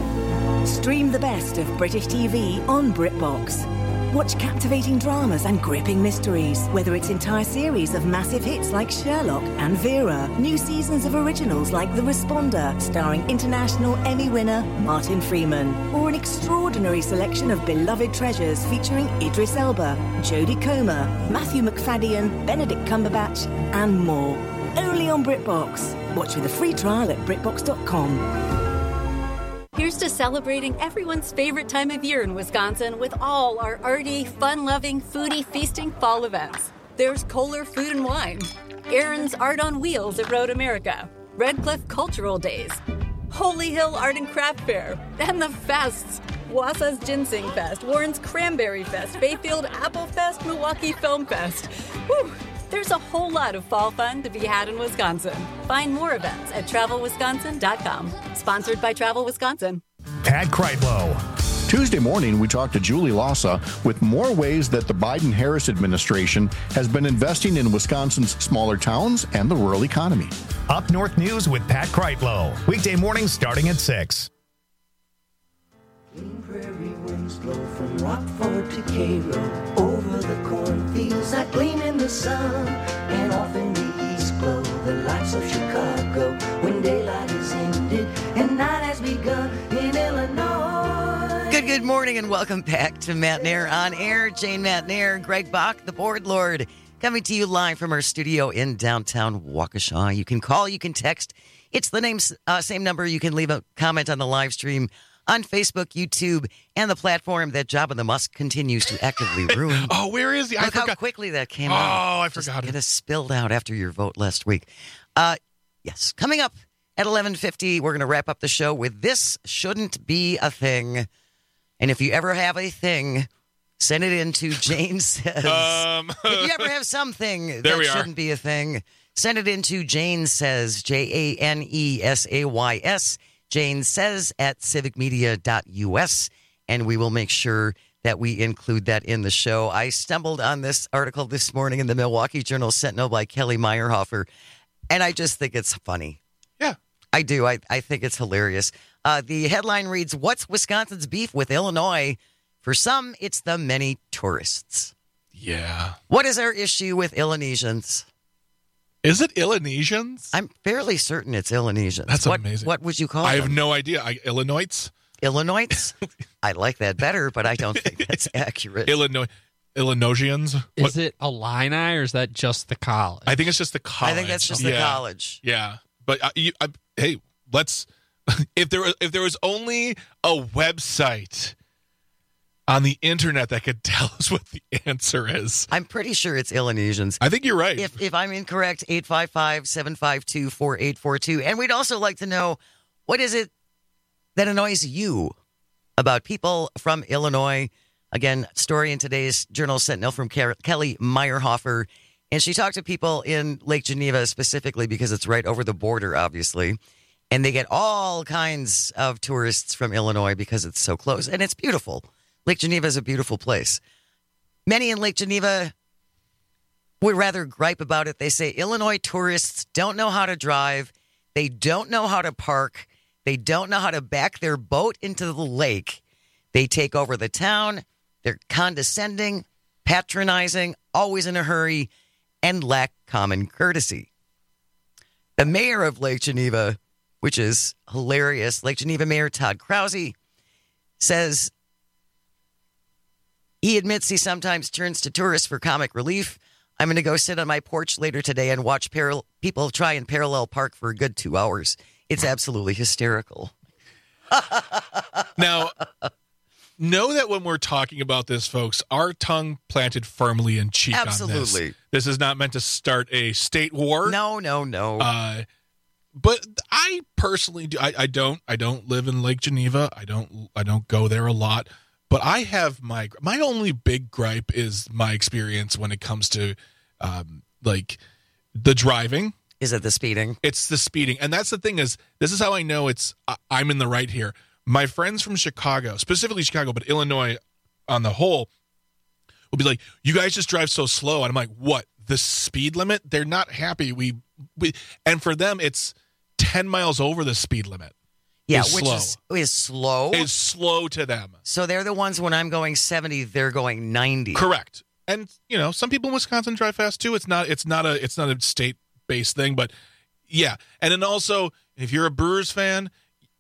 Stream the best of British TV on BritBox. Watch captivating dramas and gripping mysteries, whether it's entire series of massive hits like Sherlock and Vera, new seasons of originals like The Responder, starring international Emmy winner Martin Freeman, or an extraordinary selection of beloved treasures featuring Idris Elba, Jodie Comer, Matthew McFadden, Benedict Cumberbatch, and more. Only on BritBox. Watch with a free trial at BritBox.com. Here's to celebrating everyone's favorite time of year in Wisconsin with all our arty, fun-loving, foodie, feasting fall events. There's Kohler Food and Wine, Aaron's Art on Wheels at Road America, Red Cliff Cultural Days, Holy Hill Art and Craft Fair, and the fests. Wausau's Ginseng Fest, Warren's Cranberry Fest, Bayfield Apple Fest, Milwaukee Film Fest. Whew. There's a whole lot of fall fun to be had in Wisconsin. Find more events at TravelWisconsin.com. Sponsored by Travel Wisconsin. Pat Kreitlow. Tuesday morning, we talked to Julie Lassa with more ways that the Biden-Harris administration has been investing in Wisconsin's smaller towns and the rural economy. Up North News with Pat Kreitlow. Weekday mornings starting at 6. flow from Rockford to Cairo, over the cornfields that gleam in the sun, and off in the east glow the lights of Chicago, when daylight is ended and night has begun in Illinois. Good morning and welcome back to Matt Nair on Air. Jane Matt Nair, Greg Bach, the board lord, coming to you live from our studio in downtown Waukesha. You can call, you can text. It's the same number. You can leave a comment on the live stream on Facebook, YouTube, and the platform that Jabba the Musk continues to actively ruin. Oh, where is he? Look how quickly that came out. Oh, I forgot. It has spilled out after your vote last week. Yes, coming up at 11:50, we're going to wrap up the show with This Shouldn't Be a Thing. And if you ever have a thing, send it in to Jane Says. If you ever have something that shouldn't be a thing, send it in to Jane Says, JaneSays, Jane Says at civicmedia.us, and we will make sure that we include that in the show. I stumbled on this article this morning in the Milwaukee Journal-Sentinel by Kelly Meyerhofer, and I just think it's funny. Yeah. I do. I think it's hilarious. The headline reads, "What's Wisconsin's beef with Illinois? For some, it's the many tourists." Yeah. What is our issue with Illonesians? Is it Illonesians? I'm fairly certain it's Illonesians. That's amazing. What would you call I them? have no idea. Illinois? Illinois? I like that better, but I don't think that's accurate. Illinoisians? Is it Illini or is that just the college? I think it's just the college. I think that's just the college. Yeah. But hey, let's if there was only a website on the internet that could tell us what the answer is. I'm pretty sure it's Illonesians. I think you're right. If I'm incorrect, 855-752-4842. And we'd also like to know, what is it that annoys you about people from Illinois? Again, story in today's Journal-Sentinel from Kelly Meyerhofer. And she talked to people in Lake Geneva specifically because it's right over the border, obviously. And they get all kinds of tourists from Illinois because it's so close. And it's beautiful. Lake Geneva is a beautiful place. Many in Lake Geneva would rather gripe about it. They say Illinois tourists don't know how to drive. They don't know how to park. They don't know how to back their boat into the lake. They take over the town. They're condescending, patronizing, always in a hurry, and lack common courtesy. The mayor of Lake Geneva, which is hilarious, Lake Geneva Mayor Todd Krause, says he admits he sometimes turns to tourists for comic relief. I'm going to go sit on my porch later today and watch people try and parallel park for a good 2 hours. It's absolutely hysterical. Now, know that when we're talking about this, folks, our tongue planted firmly in cheek on this. Absolutely. This is not meant to start a state war. No. But I personally do. I don't live in Lake Geneva. I don't go there a lot. But I have my only big gripe is my experience when it comes to like the driving. Is it the speeding? It's the speeding. And that's the thing is, this is how I know I'm in the right here. My friends from Chicago, specifically Chicago, but Illinois on the whole, will be like, you guys just drive so slow. And I'm like, what? The speed limit? They're not happy. And for them, it's 10 miles over the speed limit. Yeah, is which slow. is slow. Is slow to them. So they're the ones when I'm going 70, they're going 90. Correct. And some people in Wisconsin drive fast too. It's not a state-based thing, but yeah. And then also, if you're a Brewers fan,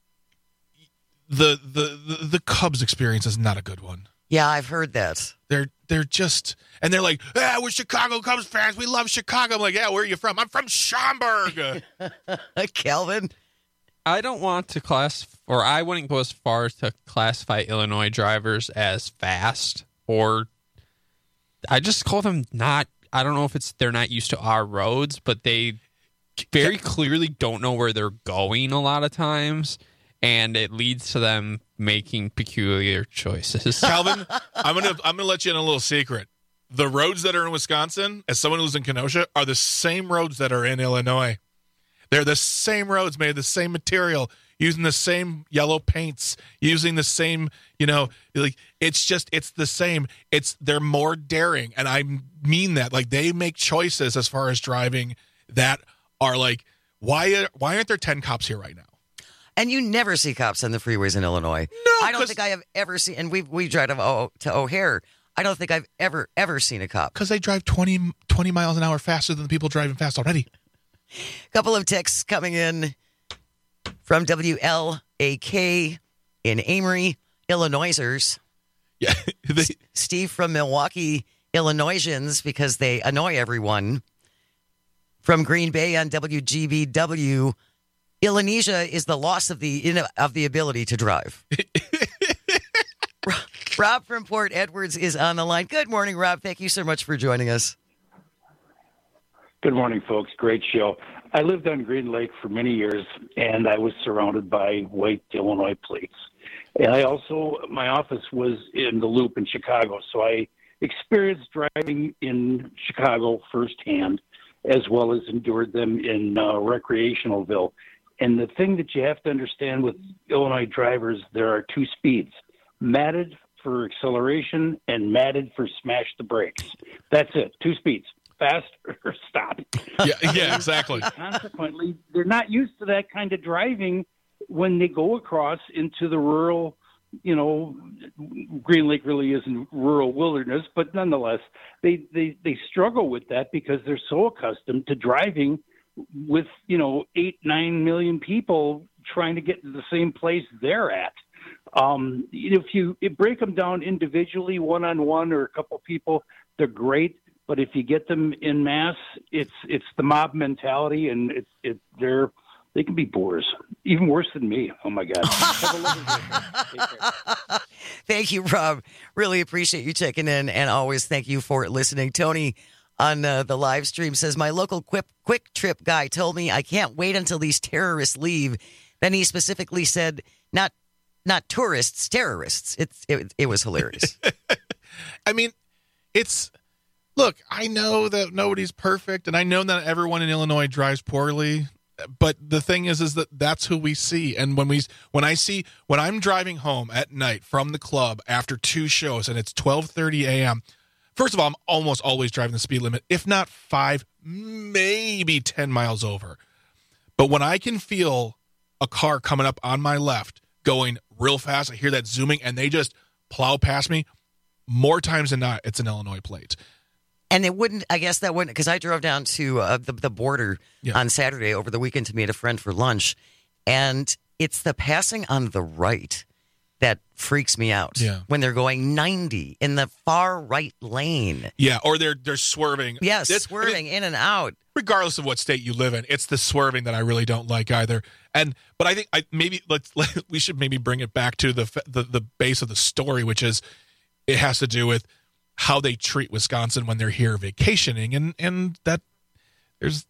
the Cubs experience is not a good one. Yeah, I've heard that. They're just, and they're like, we're Chicago Cubs fans. We love Chicago. I'm like, yeah, where are you from? I'm from Schaumburg. Calvin? I don't want to I wouldn't go as far as to classify Illinois drivers as fast, or I just call them not, I don't know if they're not used to our roads, but they very clearly don't know where they're going a lot of times, and it leads to them making peculiar choices. Calvin, I'm gonna let you in a little secret. The roads that are in Wisconsin, as someone who lives in Kenosha, are the same roads that are in Illinois. They're the same roads made of the same material, using the same yellow paints, using the same, it's the same. They're more daring. And I mean that. Like, they make choices as far as driving that are like, why aren't there 10 cops here right now? And you never see cops on the freeways in Illinois. No, I don't think I have ever seen, and we drive to O'Hare. I don't think I've ever seen a cop. Because they drive 20 miles an hour faster than the people driving fast already. Couple of texts coming in from WLAK in Amory, Illinoisers. Yeah. Steve from Milwaukee, Illinoisans, because they annoy everyone. From Green Bay on WGBW, Illinoisia is the loss of the ability to drive. Rob from Port Edwards is on the line. Good morning, Rob. Thank you so much for joining us. Good morning, folks. Great show. I lived on Green Lake for many years, and I was surrounded by white Illinois plates. And my office was in the Loop in Chicago, so I experienced driving in Chicago firsthand, as well as endured them in Recreationalville. And the thing that you have to understand with Illinois drivers, there are two speeds, matted for acceleration and matted for smash the brakes. That's it, two speeds, fast or stop. Yeah, exactly. Consequently, they're not used to that kind of driving when they go across into the rural, Green Lake really isn't rural wilderness, but nonetheless, they struggle with that because they're so accustomed to driving with, 8-9 million people trying to get to the same place they're at. If you break them down individually, one-on-one or a couple people, they're great. But if you get them in mass, it's the mob mentality, and they can be bores, even worse than me. Oh my God! Thank you, Rob. Really appreciate you checking in, and always thank you for listening. Tony on the live stream says, my local quick trip guy told me I can't wait until these terrorists leave. Then he specifically said, not tourists, terrorists. It was hilarious. I mean, look, I know that nobody's perfect, and I know that everyone in Illinois drives poorly. But the thing is that that's who we see. And when I'm driving home at night from the club after 2 shows and it's 12:30 a.m., first of all, I'm almost always driving the speed limit, if not 5, maybe 10 miles over. But when I can feel a car coming up on my left going real fast, I hear that zooming, and they just plow past me, more times than not, it's an Illinois plate. And because I drove down to the border on Saturday over the weekend to meet a friend for lunch, and it's the passing on the right that freaks me out when they're going 90 in the far right lane. Yeah, or they're swerving. Yes, swerving in and out. Regardless of what state you live in, it's the swerving that I really don't like either. But I think we should maybe bring it back to the base of the story, which is it has to do with how they treat Wisconsin when they're here vacationing, and that there's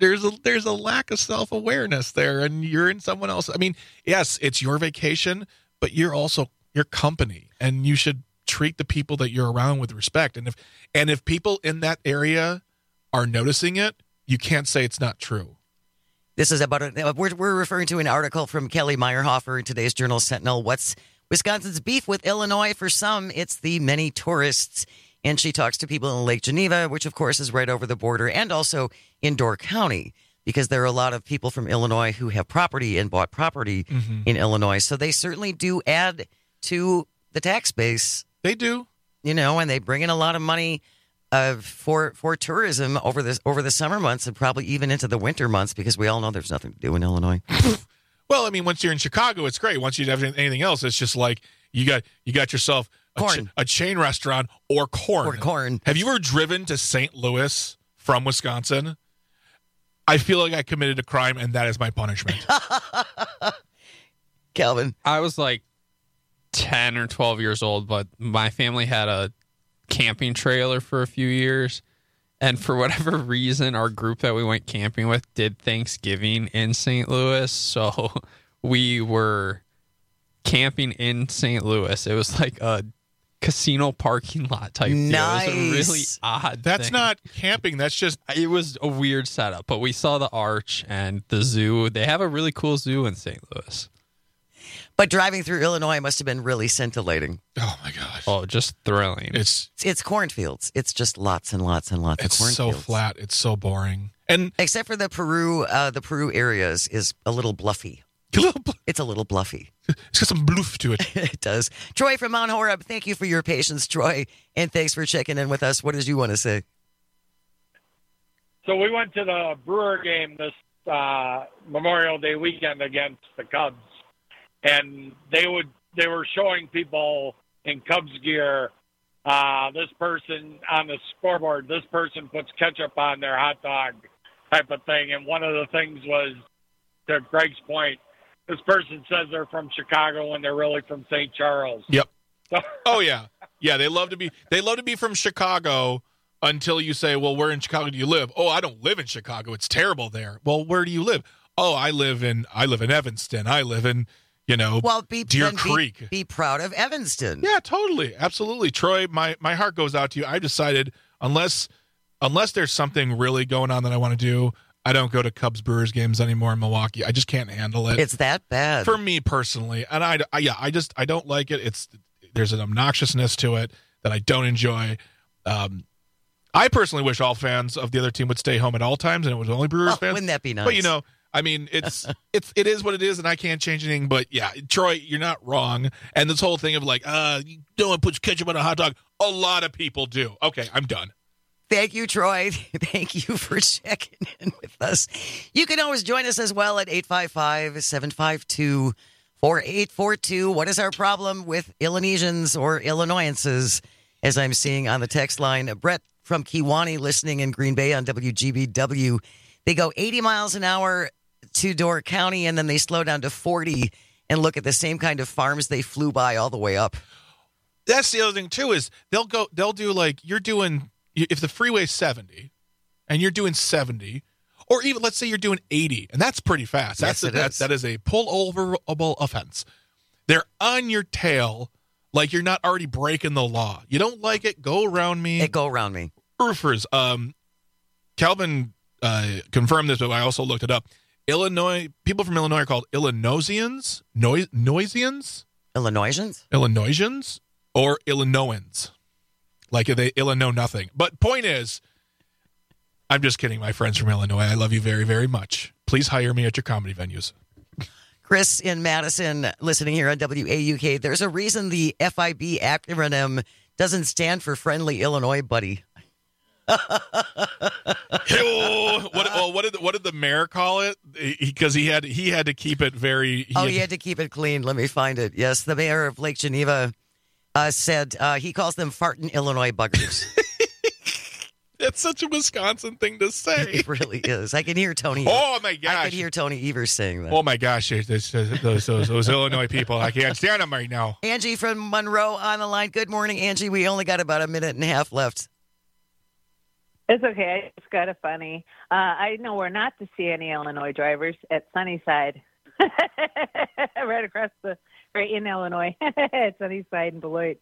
a lack of self-awareness there, and you're in someone else. I mean, yes, it's your vacation, but you're also your company, and you should treat the people that you're around with respect. And if people in that area are noticing it, you can't say it's not true. This is we're referring to an article from Kelly Meyerhofer in today's Journal Sentinel. What's Wisconsin's beef with Illinois? For some, it's the many tourists. And she talks to people in Lake Geneva, which, of course, is right over the border, and also in Door County, because there are a lot of people from Illinois who have property and bought property in Illinois. So they certainly do add to the tax base. They do. And they bring in a lot of money for tourism over the summer months and probably even into the winter months, because we all know there's nothing to do in Illinois. Well, I mean, once you're in Chicago, it's great. Once you have anything else, it's just like you got yourself a chain restaurant or corn. Have you ever driven to St. Louis from Wisconsin? I feel like I committed a crime, and that is my punishment. Calvin? I was like 10 or 12 years old, but my family had a camping trailer for a few years. And for whatever reason, our group that we went camping with did Thanksgiving in St. Louis. So we were camping in St. Louis. It was like a casino parking lot type nice. Deal. It was a really odd That's thing. not camping. That's just... It was a weird setup. But we saw the Arch and the zoo. They have a really cool zoo in St. Louis. But driving through Illinois must have been really scintillating. Oh, my gosh. Oh, just thrilling. It's cornfields. It's just lots and lots and lots of cornfields. It's so flat. It's so boring. And except for the Peru areas is a little bluffy. It's a little bluffy. It's got some bluff to it. It does. Troy from Mount Horeb, thank you for your patience, Troy, and thanks for checking in with us. What did you want to say? So we went to the Brewer game this Memorial Day weekend against the Cubs, and they were showing people in Cubs gear, this person on the scoreboard, this person puts ketchup on their hot dog type of thing. And one of the things was, to Greg's point, this person says they're from Chicago when they're really from St. Charles. Yep. Oh yeah. Yeah, they love to be from Chicago until you say, "Well, where in Chicago do you live?" "Oh, I don't live in Chicago. It's terrible there." "Well, where do you live?" "Oh, I live in Evanston. I live in, Deer Creek." Be proud of Evanston. Yeah, totally. Absolutely. Troy, my heart goes out to you. I've decided unless there's something really going on that I want to do, I don't go to Cubs Brewers games anymore in Milwaukee. I just can't handle it. It's that bad. For me personally. And I don't like it. There's an obnoxiousness to it that I don't enjoy. I personally wish all fans of the other team would stay home at all times, and it was only Brewers fans. Wouldn't that be nice? But it is what it is, and I can't change anything. But yeah, Troy, you're not wrong. And this whole thing of you don't put ketchup on a hot dog, a lot of people do. Okay, I'm done. Thank you, Troy. Thank you for checking in with us. You can always join us as well at 855-752-4842. What is our problem with Illinoisans or Illinoisances, as I'm seeing on the text line? Brett from Kewanee listening in Green Bay on WGBW. They go 80 miles an hour to Door County, and then they slow down to 40 and look at the same kind of farms they flew by all the way up. That's the other thing, too, is they'll do like you're doing... If the freeway's 70 and you're doing 70, or even let's say you're doing 80, and that's pretty fast. Yes, That is a pull-overable offense. They're on your tail like you're not already breaking the law. You don't like it? Go around me. Go around me. Roofers. Calvin confirmed this, but I also looked it up. Illinois, people from Illinois are called Illinoisians? Noisians? Illinoisans? Or Illinoisans. Like they know nothing. But point is, I'm just kidding, my friends from Illinois. I love you very, very much. Please hire me at your comedy venues. Chris in Madison, listening here on WAUK. There's a reason the FIB acronym doesn't stand for Friendly Illinois Buddy. What did the mayor call it? Because he had to keep it very. He had to keep it clean. Let me find it. Yes, the mayor of Lake Geneva said he calls them fartin' Illinois buggers. That's such a Wisconsin thing to say. It really is. I can hear Tony. Oh my gosh! I can hear Tony Evers saying that. Oh my gosh! Those Illinois people, I can't stand them right now. Angie from Monroe on the line. Good morning, Angie. We only got about a minute and a half left. It's okay. It's kind of funny. I know where not to see any Illinois drivers at Sunnyside, right in Illinois, at Sunnyside and Beloit.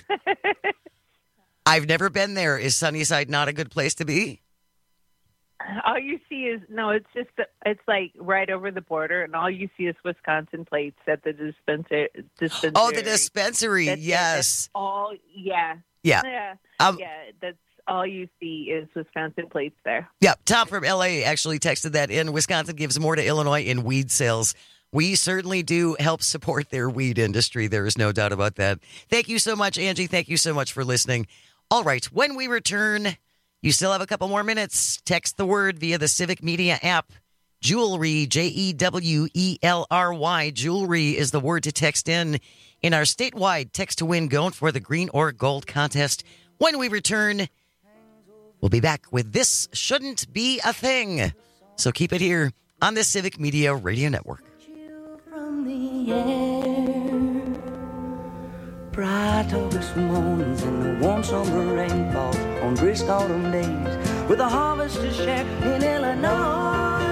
I've never been there. Is Sunnyside not a good place to be? All you see is it's like right over the border, and all you see is Wisconsin plates at the dispensary. Oh, the dispensary. Yes. All yeah. That's all you see is Wisconsin plates there. Yeah. Tom from LA actually texted that in. Wisconsin gives more to Illinois in weed sales. We certainly do help support their weed industry. There is no doubt about that. Thank you so much, Angie. Thank you so much for listening. All right. When we return, you still have a couple more minutes. Text the word via the Civic Media app. Jewelry, Jewelry. Jewelry is the word to text in our statewide text to win going for the green or gold contest. When we return, we'll be back with This Shouldn't Be a Thing. So keep it here on the Civic Media Radio Network. From the air, bright August mornings and the warm summer rainfall on brisk autumn days, with a harvest to share in Illinois,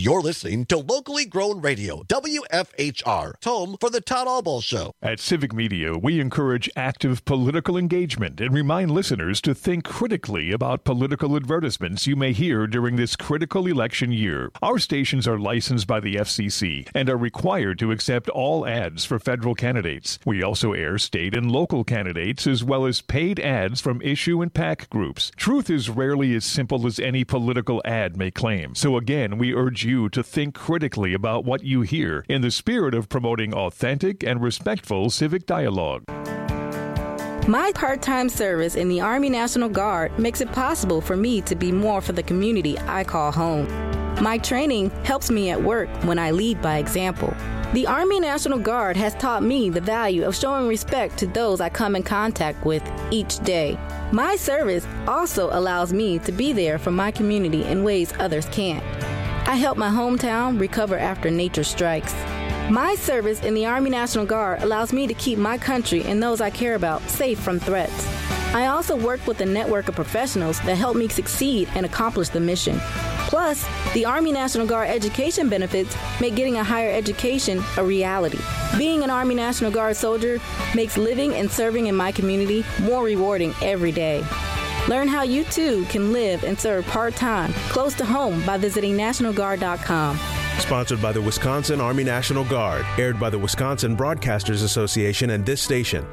You're listening to Locally Grown Radio, WFHR, home for the Todd Albaugh Show. At Civic Media, we encourage active political engagement and remind listeners to think critically about political advertisements you may hear during this critical election year. Our stations are licensed by the FCC and are required to accept all ads for federal candidates. We also air state and local candidates as well as paid ads from issue and PAC groups. Truth is rarely as simple as any political ad may claim. So again, we urge you to think critically about what you hear in the spirit of promoting authentic and respectful civic dialogue. My part-time service in the Army National Guard makes it possible for me to be more for the community I call home. My training helps me at work when I lead by example. The Army National Guard has taught me the value of showing respect to those I come in contact with each day. My service also allows me to be there for my community in ways others can't. I help my hometown recover after nature strikes. My service in the Army National Guard allows me to keep my country and those I care about safe from threats. I also work with a network of professionals that help me succeed and accomplish the mission. Plus, the Army National Guard education benefits make getting a higher education a reality. Being an Army National Guard soldier makes living and serving in my community more rewarding every day. Learn how you too can live and serve part-time close to home by visiting NationalGuard.com. Sponsored by the Wisconsin Army National Guard. Aired by the Wisconsin Broadcasters Association and this station.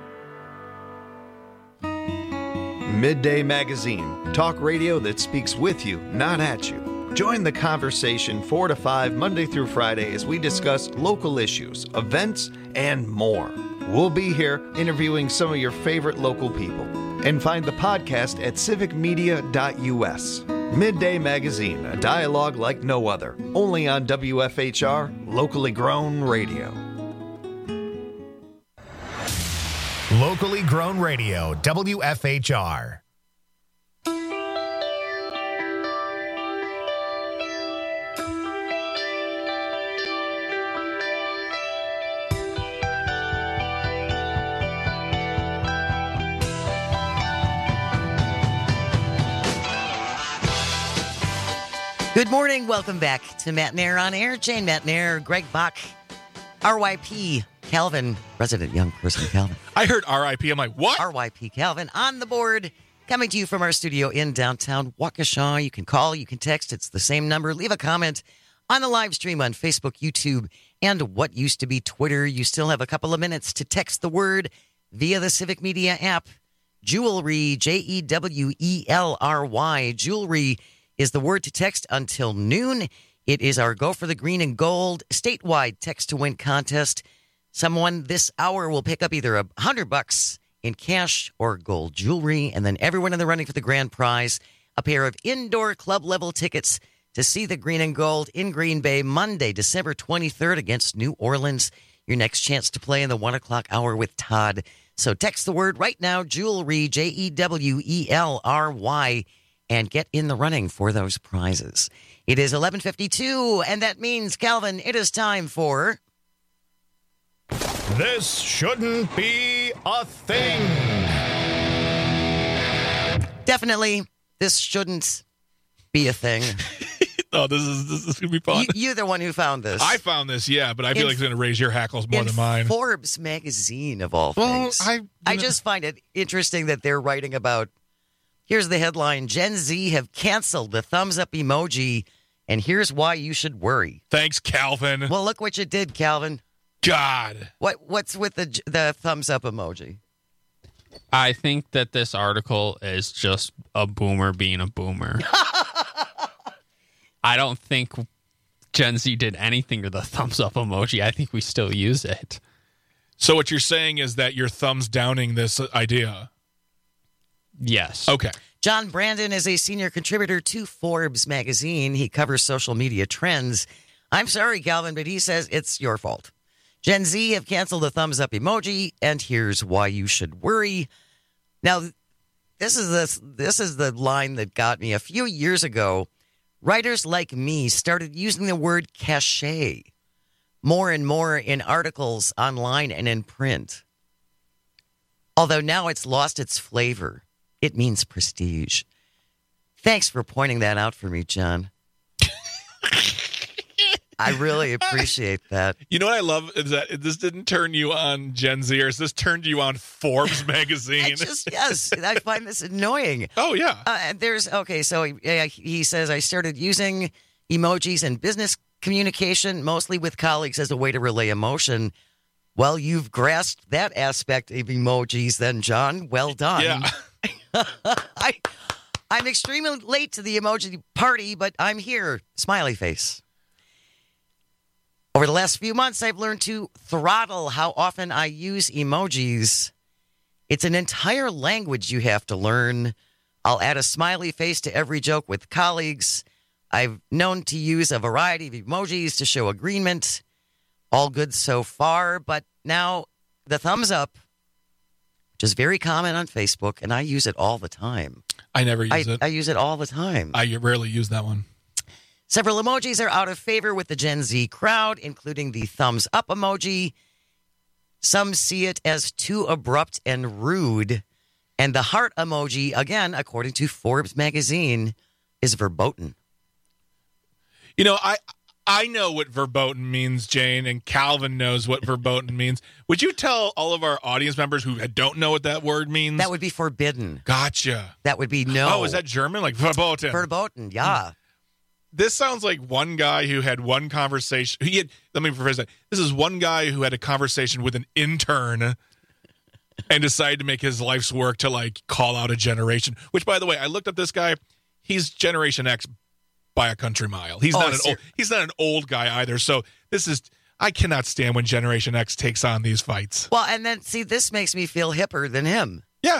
Midday Magazine. Talk radio that speaks with you, not at you. Join the conversation 4 to 5 Monday through Friday as we discuss local issues, events, and more. We'll be here interviewing some of your favorite local people. And find the podcast at civicmedia.us. Midday Magazine, a dialogue like no other. Only on WFHR, locally grown radio. Locally grown radio, WFHR. Good morning. Welcome back to Matt Nair on Air. Jane Matt Nair, Greg Bach, RYP Calvin, Resident Young Person Calvin. I heard RIP. I'm like, what? RYP Calvin on the board, coming to you from our studio in downtown Waukesha. You can call, you can text. It's the same number. Leave a comment on the live stream on Facebook, YouTube, and what used to be Twitter. You still have a couple of minutes to text the word via the Civic Media app. Jewelry, Jewelry. Jewelry is the word to text until noon. It is our Go for the Green and Gold statewide text to win contest. Someone this hour will pick up either $100 in cash or gold jewelry, and then everyone in the running for the grand prize, a pair of indoor club level tickets to see the Green and Gold in Green Bay Monday, December 23rd against New Orleans. Your next chance to play in the 1 o'clock hour with Todd. So text the word right now, Jewelry, Jewelry, and get in the running for those prizes. It is 11:52, and that means, Calvin, it is time for... This shouldn't be a thing. Definitely, this shouldn't be a thing. Oh, this is going to be fun. You're the one who found this. I found this, yeah, but I feel like it's going to raise your hackles more than mine. Forbes magazine, of all things. I just find it interesting that they're writing about... Here's the headline. Gen Z have canceled the thumbs up emoji, and here's why you should worry. Thanks, Calvin. Well, look what you did, Calvin. God. What's with the thumbs up emoji? I think that this article is just a boomer being a boomer. I don't think Gen Z did anything to the thumbs up emoji. I think we still use it. So what you're saying is that you're thumbs downing this idea? Yes. Okay. John Brandon is a senior contributor to Forbes magazine. He covers social media trends. I'm sorry, Calvin, but he says it's your fault. Gen Z have canceled the thumbs up emoji, and here's why you should worry. Now, this is the line that got me. A few years ago, writers like me started using the word cachet more and more in articles online and in print. Although now it's lost its flavor. It means prestige. Thanks for pointing that out for me, John. I really appreciate that. You know what I love is that this didn't turn you on Gen Zers. This turned you on Forbes magazine. I find this annoying. Oh, yeah. So he says, I started using emojis in business communication, mostly with colleagues as a way to relay emotion. Well, you've grasped that aspect of emojis then, John. Well done. Yeah. I'm extremely late to the emoji party, but I'm here. Smiley face. Over the last few months, I've learned to throttle how often I use emojis. It's an entire language you have to learn. I'll add a smiley face to every joke with colleagues. I've known to use a variety of emojis to show agreement. All good so far, but now the thumbs up, which is very common on Facebook, and I use it all the time. I never use it. I use it all the time. I rarely use that one. Several emojis are out of favor with the Gen Z crowd, including the thumbs up emoji. Some see it as too abrupt and rude. And the heart emoji, again, according to Forbes magazine, is verboten. You know, I know what verboten means, Jane, and Calvin knows what verboten means. Would you tell all of our audience members who don't know what that word means? That would be forbidden. Gotcha. That would be no. Oh, is that German? Like verboten? Verboten, yeah. This sounds like one guy who had one conversation. Let me rephrase that. This is one guy who had a conversation with an intern and decided to make his life's work to like call out a generation. Which, by the way, I looked up this guy. He's Generation X by a country mile. He's not an old guy either. So I cannot stand when Generation X takes on these fights. Well, and then see, this makes me feel hipper than him. Yeah.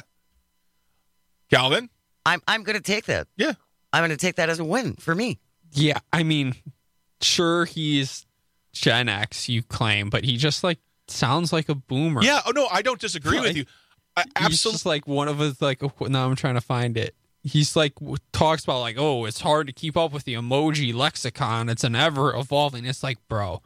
Calvin? I'm going to take that. Yeah. I'm going to take that as a win for me. Yeah, I mean, sure, he's Gen X, you claim, but he just like sounds like a boomer. Yeah. Oh no, I don't disagree with you. He's just like one of his like. Now I'm trying to find it. He's like talks about like, oh, it's hard to keep up with the emoji lexicon. It's an ever evolving. It's like, bro,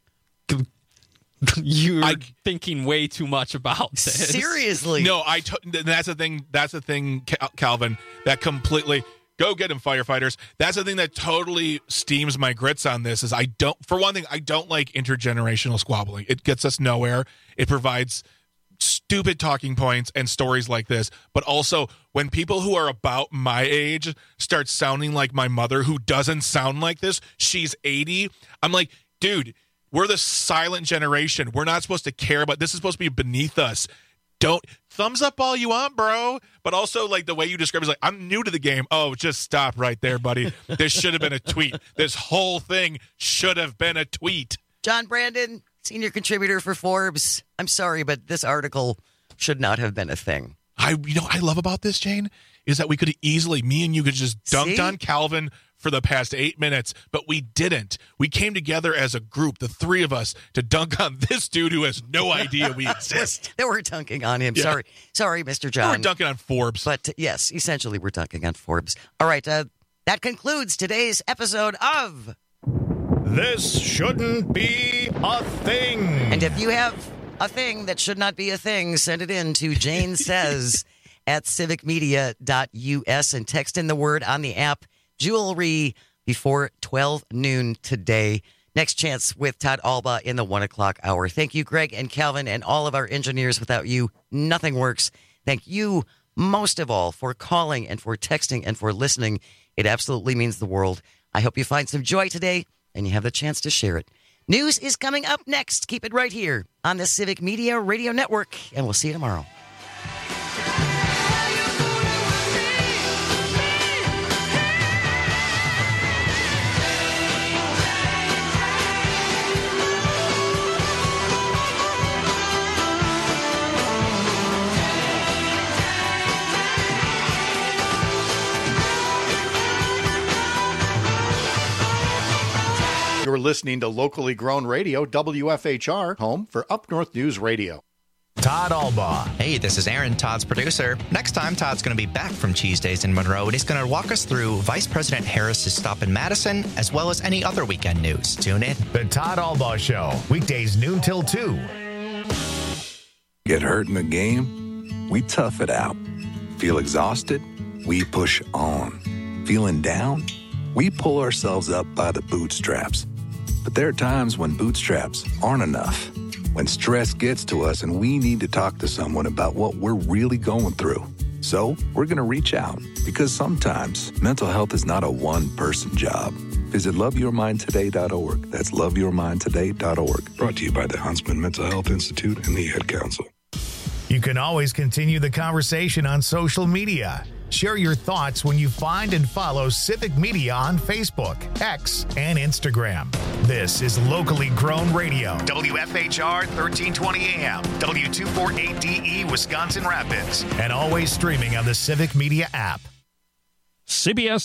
you're thinking way too much about this. Seriously? No, that's the thing. That's the thing, Calvin. That completely. Go get him, firefighters. That's the thing that totally steams my grits on this is I don't like intergenerational squabbling. It gets us nowhere. It provides stupid talking points and stories like this. But also, when people who are about my age start sounding like my mother, who doesn't sound like this, she's 80. I'm like, dude, we're the silent generation. We're not supposed to care about this. Is supposed to be beneath us. Don't thumbs up all you want, bro. But also, like the way you describe it is like, I'm new to the game. Oh, just stop right there, buddy. This should have been a tweet. This whole thing should have been a tweet. John Brandon, senior contributor for Forbes. I'm sorry, but this article should not have been a thing. You know what I love about this, Jane, is that we could easily, me and you could just dunked on Calvin for the past 8 minutes, but we didn't. We came together as a group, the three of us, to dunk on this dude who has no idea we exist. They were dunking on him. Yeah. Sorry, Mr. John. We're dunking on Forbes. But yes, essentially we're dunking on Forbes. All right, that concludes today's episode of This Shouldn't Be a Thing. And if you have a thing that should not be a thing, send it in to Jane Says at civicmedia.us and text in the word on the app jewelry before 12 noon today. Next chance with Todd Alba in the 1 o'clock hour. Thank you, Greg and Calvin, and all of our engineers. Without you, nothing works. Thank you most of all for calling and for texting and for listening. It absolutely means the world. I hope you find some joy today and you have the chance to share it. News is coming up next. Keep it right here on the Civic Media Radio Network, and we'll see you tomorrow. You're listening to locally grown radio, WFHR, home for Up North News Radio. Todd Alba. Hey, this is Aaron, Todd's producer. Next time, Todd's going to be back from Cheese Days in Monroe, and he's going to walk us through Vice President Harris's stop in Madison, as well as any other weekend news. Tune in. The Todd Alba Show, weekdays noon till 2. Get hurt in the game? We tough it out. Feel exhausted? We push on. Feeling down? We pull ourselves up by the bootstraps. But there are times when bootstraps aren't enough. When stress gets to us and we need to talk to someone about what we're really going through. So we're going to reach out because sometimes mental health is not a one-person job. Visit loveyourmindtoday.org. That's loveyourmindtoday.org. Brought to you by the Huntsman Mental Health Institute and the Ad Council. You can always continue the conversation on social media. Share your thoughts when you find and follow Civic Media on Facebook, X, and Instagram. This is Locally Grown Radio. WFHR 1320 AM, W248DE, Wisconsin Rapids, and always streaming on the Civic Media app. CBS